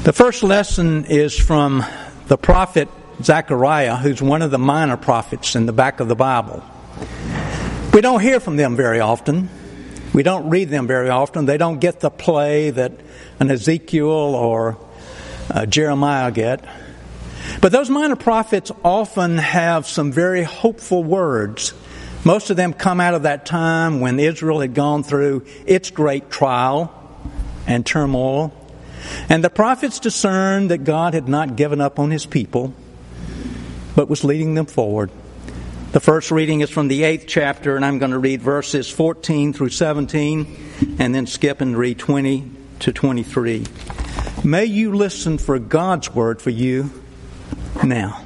The first lesson is from the prophet Zechariah, who's one of the minor prophets in the back of the Bible. We don't hear from them very often. We don't read them very often. They don't get the play that an Ezekiel or Jeremiah get. But those minor prophets often have some very hopeful words. Most of them come out of that time when Israel had gone through its great trial and turmoil. And the prophets discerned that God had not given up on His people, but was leading them forward. The first reading is from the 8th chapter, and I'm going to read verses 14 through 17, and then skip and read 20 to 23. May you listen for God's word for you now.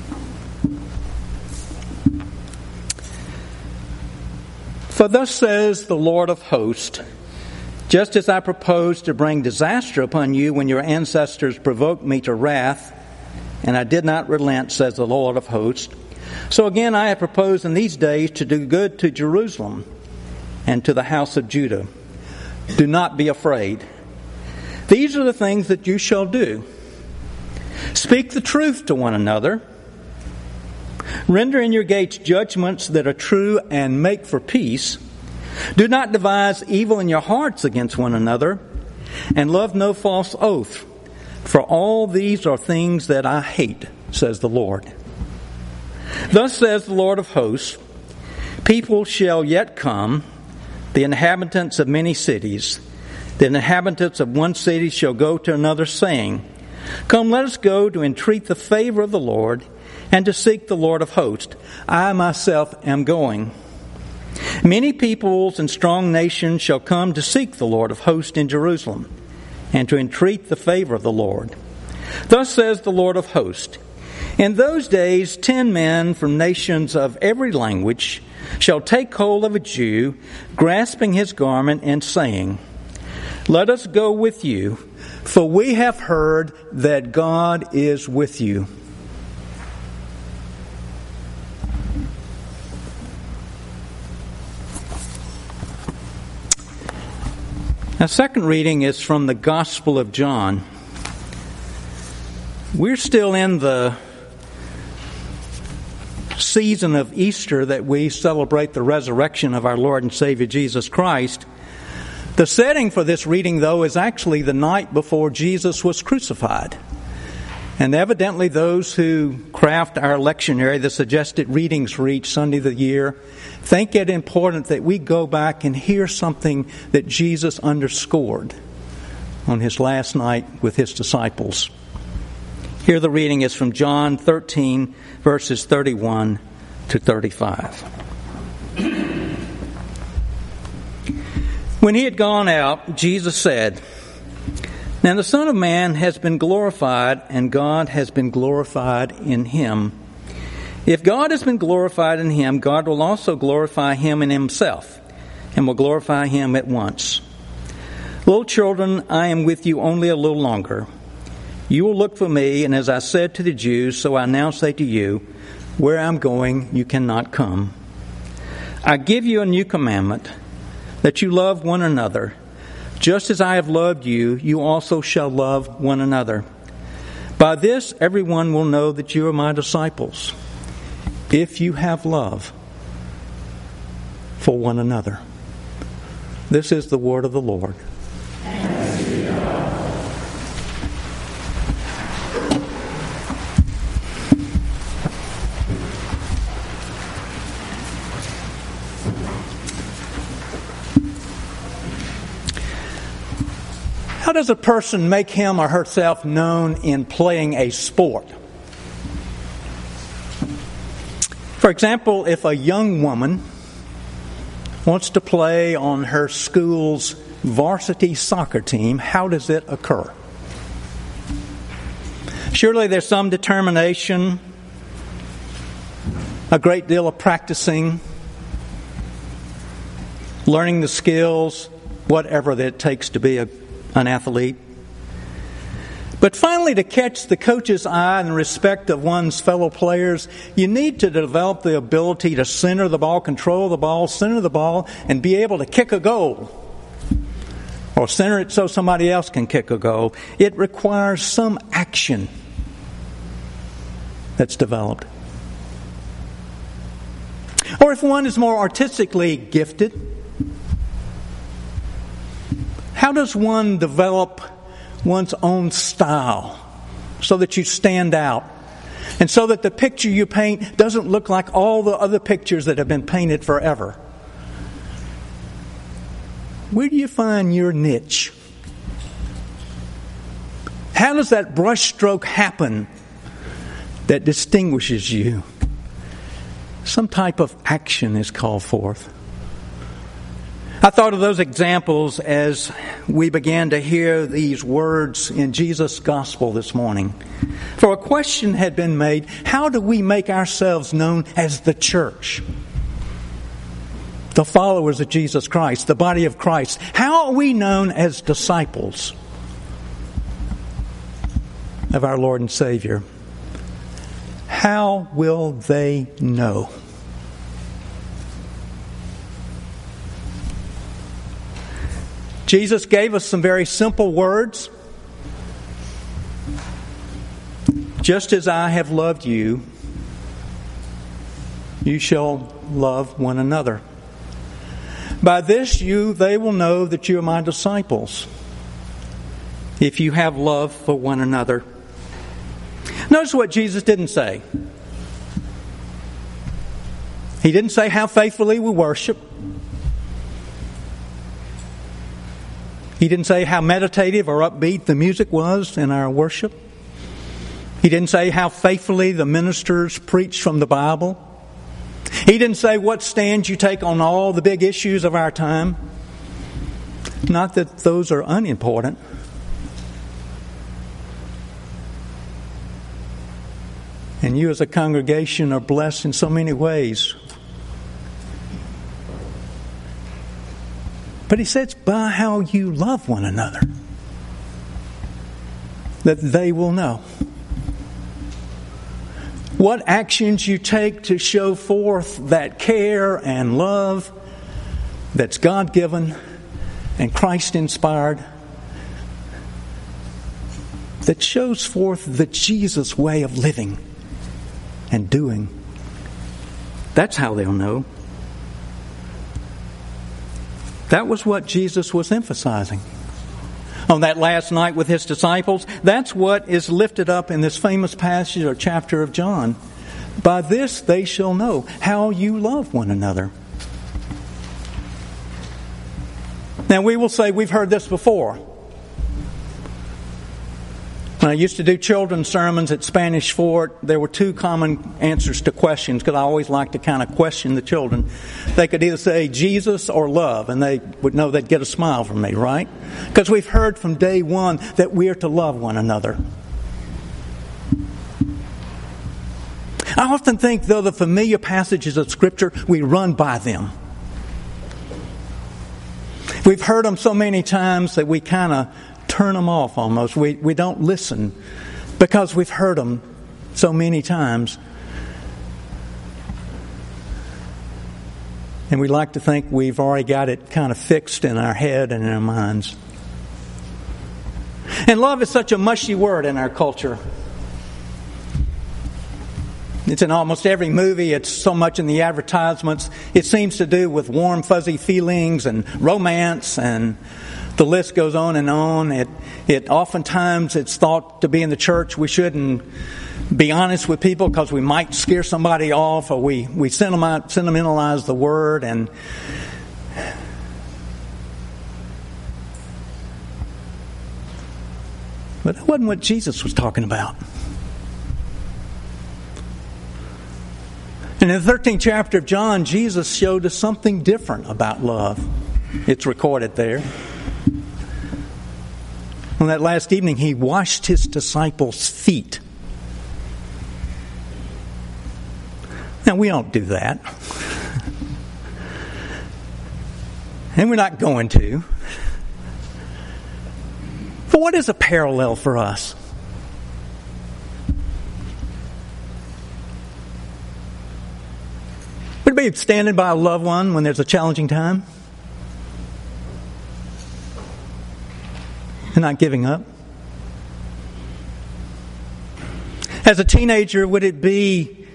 For thus says the Lord of hosts, just as I proposed to bring disaster upon you when your ancestors provoked me to wrath, and I did not relent, says the Lord of hosts, so again I have proposed in these days to do good to Jerusalem and to the house of Judah. Do not be afraid. These are the things that you shall do. Speak the truth to one another. Render in your gates judgments that are true and make for peace. Do not devise evil in your hearts against one another, and love no false oath, for all these are things that I hate, says the Lord. Thus says the Lord of hosts, people shall yet come, the inhabitants of many cities. The inhabitants of one city shall go to another, saying, come, let us go to entreat the favor of the Lord, and to seek the Lord of hosts. I myself am going. Many peoples and strong nations shall come to seek the Lord of hosts in Jerusalem, and to entreat the favor of the Lord. Thus says the Lord of hosts, in those days 10 men from nations of every language shall take hold of a Jew, grasping his garment, and saying, let us go with you, for we have heard that God is with you. Now, second reading is from the Gospel of John. We're still in the season of Easter that we celebrate the resurrection of our Lord and Savior Jesus Christ. The setting for this reading, though, is actually the night before Jesus was crucified. And evidently those who craft our lectionary, the suggested readings for each Sunday of the year, think it important that we go back and hear something that Jesus underscored on His last night with His disciples. Here the reading is from John 13, verses 31 to 35. When He had gone out, Jesus said, now the Son of Man has been glorified, and God has been glorified in Him. If God has been glorified in Him, God will also glorify Him in Himself, and will glorify Him at once. Little children, I am with you only a little longer. You will look for me, and as I said to the Jews, so I now say to you, where I'm going, you cannot come. I give you a new commandment, that you love one another. Just as I have loved you, you also shall love one another. By this, everyone will know that you are my disciples, if you have love for one another. This is the word of the Lord. How does a person make him or herself known in playing a sport? For example, if a young woman wants to play on her school's varsity soccer team, how does it occur? Surely there's some determination, a great deal of practicing, learning the skills, whatever that it takes to be an athlete. But finally, to catch the coach's eye and respect of one's fellow players, you need to develop the ability to center the ball, control the ball, center the ball, and be able to kick a goal. or center it so somebody else can kick a goal. It requires some action that's developed. Or if one is more artistically gifted, how does one develop one's own style so that you stand out and so that the picture you paint doesn't look like all the other pictures that have been painted forever? Where do you find your niche? How does that brushstroke happen that distinguishes you? Some type of action is called forth. I thought of those examples as we began to hear these words in Jesus' gospel this morning. For a question had been made, how do we make ourselves known as the church? The followers of Jesus Christ, the body of Christ. How are we known as disciples of our Lord and Savior? How will they know? Jesus gave us some very simple words. Just as I have loved you, you shall love one another. By this they will know that you are my disciples, if you have love for one another. Notice what Jesus didn't say. He didn't say how faithfully we worship. He didn't say how meditative or upbeat the music was in our worship. He didn't say how faithfully the ministers preached from the Bible. He didn't say what stand you take on all the big issues of our time. Not that those are unimportant. And you as a congregation are blessed in so many ways. But he says, by how you love one another, that they will know. What actions you take to show forth that care and love that's God-given and Christ-inspired, that shows forth the Jesus way of living and doing. That's how they'll know. That was what Jesus was emphasizing. On that last night with his disciples, that's what is lifted up in this famous passage or chapter of John. By this they shall know how you love one another. Now we will say we've heard this before. When I used to do children's sermons at Spanish Fort, there were two common answers to questions, because I always like to kind of question the children. They could either say Jesus or love, and they would know they'd get a smile from me, right? Because we've heard from day one that we are to love one another. I often think, though, the familiar passages of Scripture, we run by them. We've heard them so many times that we kind of turn them off almost. We don't listen because we've heard them so many times. And we like to think we've already got it kind of fixed in our head and in our minds. And love is such a mushy word in our culture. It's in almost every movie. It's so much in the advertisements. It seems to do with warm, fuzzy feelings and romance, and the list goes on and on. It oftentimes it's thought to be in the church. We shouldn't be honest with people because we might scare somebody off, or we sentimentalize the word. But that wasn't what Jesus was talking about. And in the 13th chapter of John, Jesus showed us something different about love. It's recorded there. On that last evening, he washed his disciples' feet. Now, we don't do that. And we're not going to. But what is a parallel for us? Would it be standing by a loved one when there's a challenging time? and not giving up? As a teenager, would it be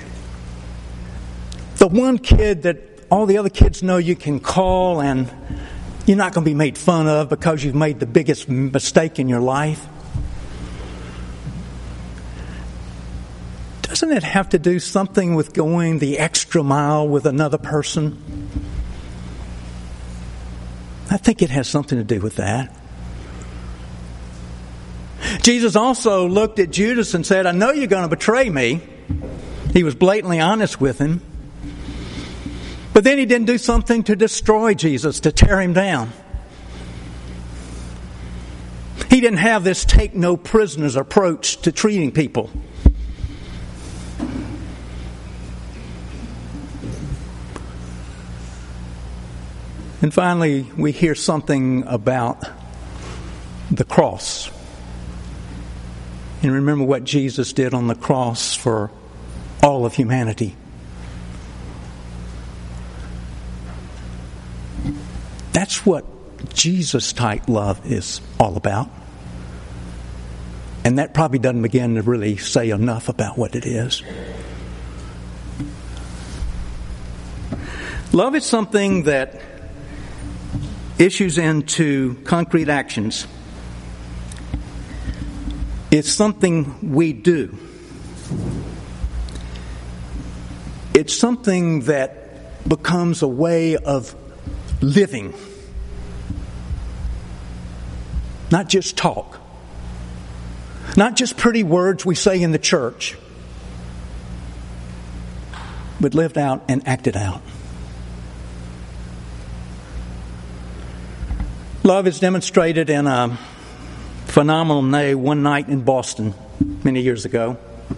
the one kid that all the other kids know you can call and you're not going to be made fun of because you've made the biggest mistake in your life? Doesn't it have to do something with going the extra mile with another person? I think it has something to do with that. Jesus also looked at Judas and said, I know you're going to betray me. He was blatantly honest with him. But then he didn't do something to destroy Jesus, to tear him down. He didn't have this take no prisoners approach to treating people. And finally, we hear something about the cross. And remember what Jesus did on the cross for all of humanity. That's what Jesus-type love is all about. And that probably doesn't begin to really say enough about what it is. Love is something that issues into concrete actions. It's something we do. It's something that becomes a way of living. Not just talk. Not just pretty words we say in the church. But lived out and acted out. Love is demonstrated in a phenomenal way one night in Boston many years ago.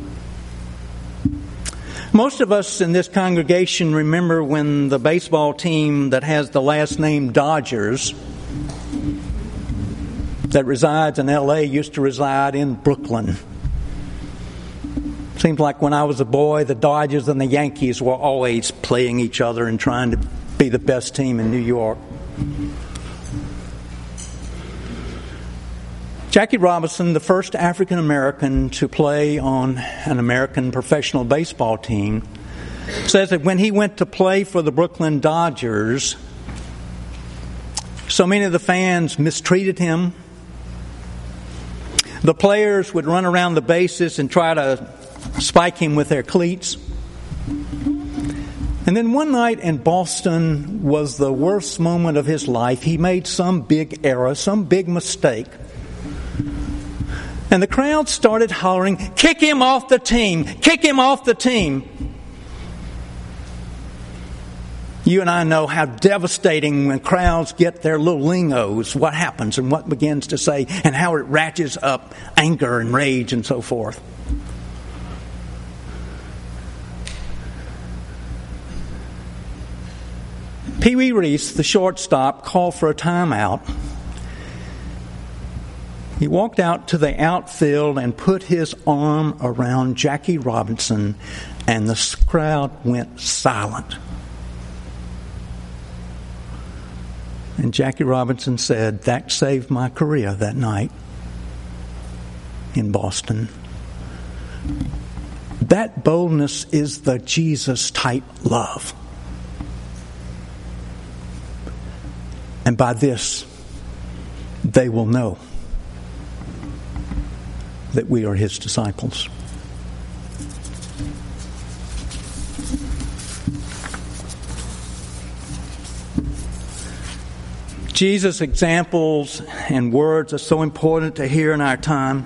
Most of us in this congregation remember when the baseball team that has the last name Dodgers that resides in LA used to reside in Brooklyn. Seems like when I was a boy, the Dodgers and the Yankees were always playing each other and trying to be the best team in New York. Jackie Robinson, the first African American to play on an American professional baseball team, says that when he went to play for the Brooklyn Dodgers, so many of the fans mistreated him. The players would run around the bases and try to spike him with their cleats. And then one night in Boston was the worst moment of his life. He made some big error, some big mistake. And the crowd started hollering, "Kick him off the team! Kick him off the team!" You and I know how devastating when crowds get their little lingos, what happens and what begins to say, and how it ratchets up anger and rage and so forth. Pee Wee Reese, the shortstop, called for a timeout. He walked out to the outfield and put his arm around Jackie Robinson, and the crowd went silent. And Jackie Robinson said, "That saved my career that night in Boston." That boldness is the Jesus-type love. And by this, they will know that we are His disciples. Jesus' examples and words are so important to hear in our time.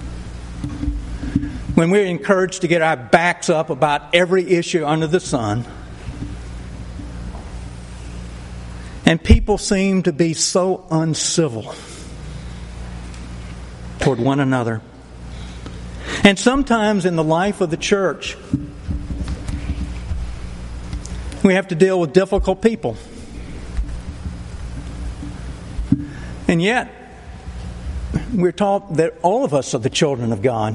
When we're encouraged to get our backs up about every issue under the sun, and people seem to be so uncivil toward one another. And sometimes in the life of the church, we have to deal with difficult people. And yet, we're taught that all of us are the children of God.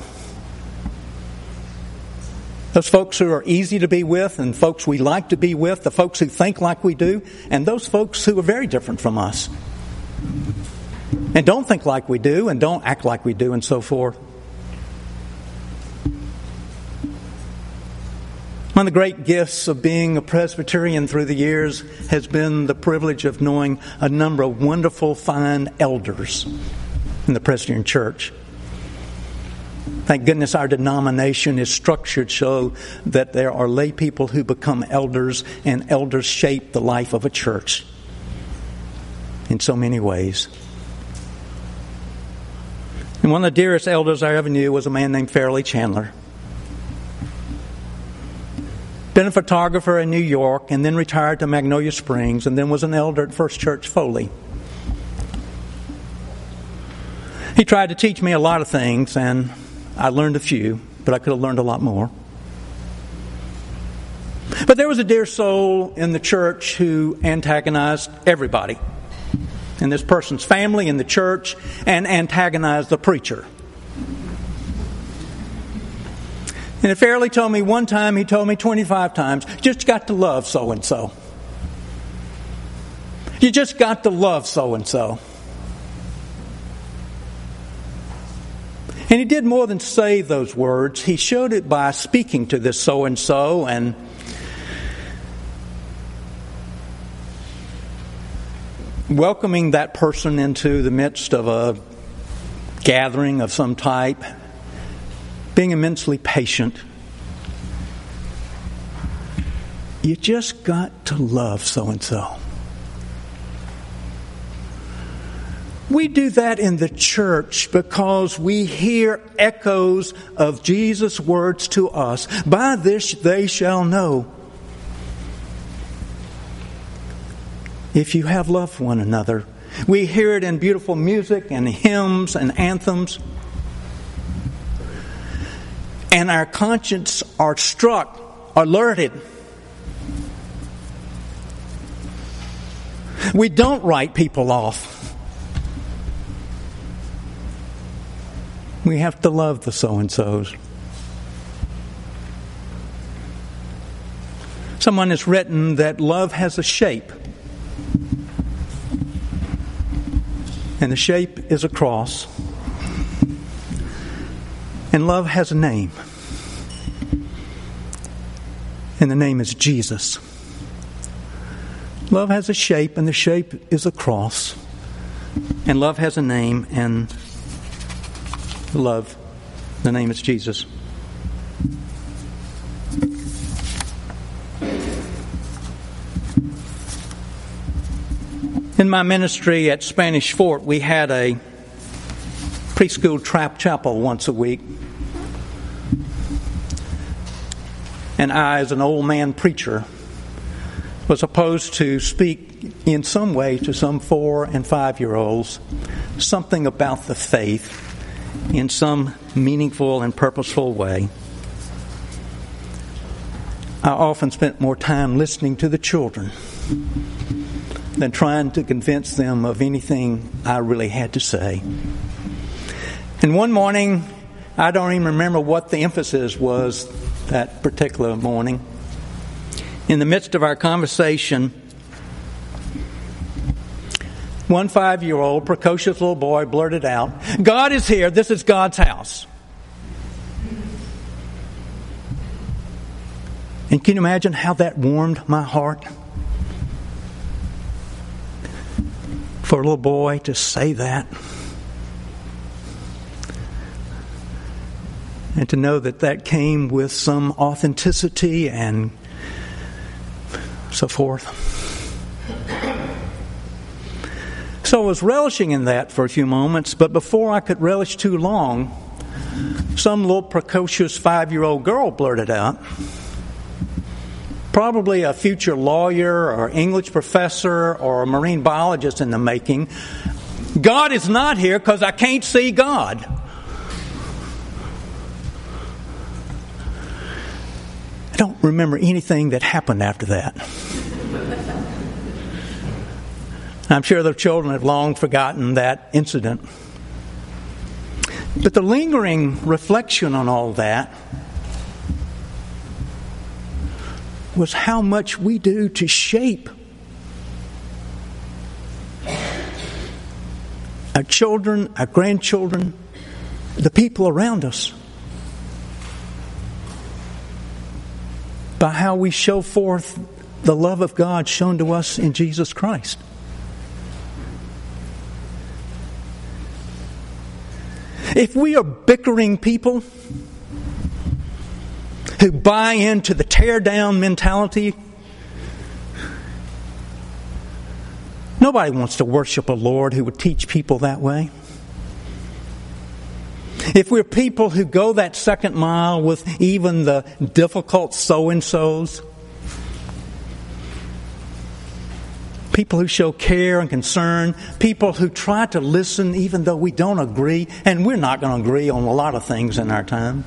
Those folks who are easy to be with and folks we like to be with, the folks who think like we do, and those folks who are very different from us. and don't think like we do, and don't act like we do, and so forth. One of the great gifts of being a Presbyterian through the years has been the privilege of knowing a number of wonderful, fine elders in the Presbyterian Church. Thank goodness our denomination is structured so that there are lay people who become elders, and elders shape the life of a church in so many ways. And one of the dearest elders I ever knew was a man named Fairleigh Chandler. Been a photographer in New York, and then retired to Magnolia Springs, and then was an elder at First Church Foley. He tried to teach me a lot of things, and I learned a few, but I could have learned a lot more. But there was a dear soul in the church who antagonized everybody in this person's family, in the church, and antagonized the preacher. And if Fairleigh told me one time, he told me 25 times, just got to love so-and-so. You just got to love so-and-so. And he did more than say those words. He showed it by speaking to this so-and-so and welcoming that person into the midst of a gathering of some type, being immensely patient. You just got to love so-and-so. We do that in the church because we hear echoes of Jesus' words to us. By this they shall know if you have love for one another. We hear it in beautiful music and hymns and anthems. And our conscience are struck, alerted. We don't write people off. We have to love the so-and-sos. Someone has written that love has a shape. And the shape is a cross. And love has a name. And the name is Jesus. Love has a shape, and the shape is a cross. And love has a name, and love, the name is Jesus. In my ministry at Spanish Fort, we had a preschool trap chapel once a week. And I, as an old man preacher, was supposed to speak in some way to some 4- and 5-year-olds something about the faith in some meaningful and purposeful way. I often spent more time listening to the children than trying to convince them of anything I really had to say. And one morning, I don't even remember what the emphasis was that particular morning. In the midst of our conversation, one 5-year-old, precocious little boy blurted out, "God is here. This is God's house." And can you imagine how that warmed my heart? For a little boy to say that. And to know that that came with some authenticity and so forth. So I was relishing in that for a few moments, but before I could relish too long, some little precocious 5-year-old girl blurted out, probably a future lawyer or English professor or a marine biologist in the making, "God is not here because I can't see God." I don't remember anything that happened after that. I'm sure the children have long forgotten that incident. But the lingering reflection on all that was how much we do to shape our children, our grandchildren, the people around us, by how we show forth the love of God shown to us in Jesus Christ. If we are bickering people who buy into the tear-down mentality, nobody wants to worship a Lord who would teach people that way. If we're people who go that second mile with even the difficult so-and-sos, people who show care and concern, people who try to listen even though we don't agree, and we're not going to agree on a lot of things in our time.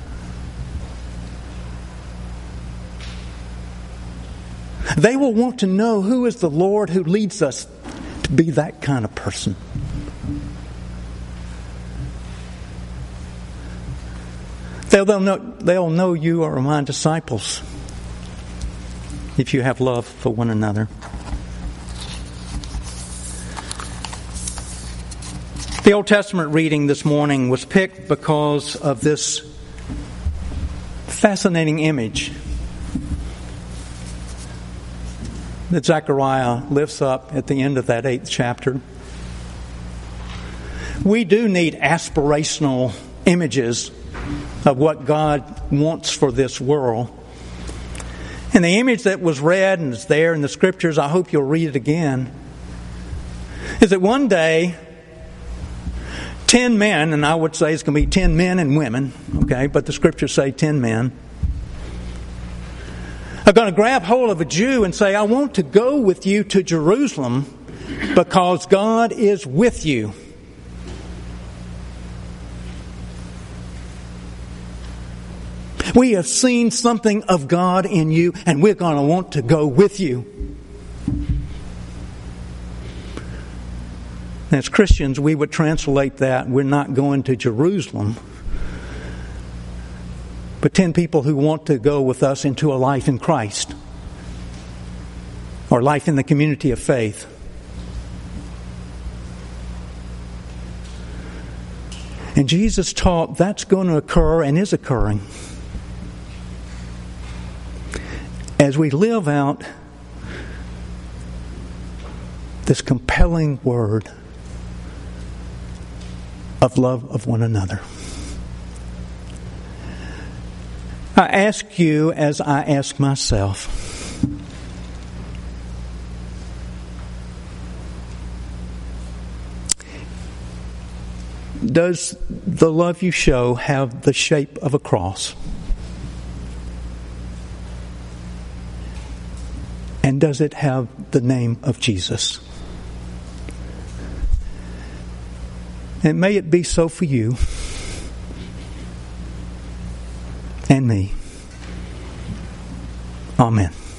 They will want to know who is the Lord who leads us to be that kind of person. They'll know you are my disciples if you have love for one another. The Old Testament reading this morning was picked because of this fascinating image that Zechariah lifts up at the end of that 8th chapter. We do need aspirational images of what God wants for this world. And the image that was read and is there in the Scriptures, I hope you'll read it again, is that one day 10 men, and I would say it's going to be 10 men and women, okay, but the Scriptures say 10 men, are going to grab hold of a Jew and say, I want to go with you to Jerusalem because God is with you. We have seen something of God in you, and we're going to want to go with you. As Christians, we would translate that, we're not going to Jerusalem, but 10 people who want to go with us into a life in Christ, or life in the community of faith. And Jesus taught that's going to occur and is occurring as we live out this compelling word of love of one another. I ask you as I ask myself, does the love you show have the shape of a cross? And does it have the name of Jesus? And may it be so for you and me. Amen.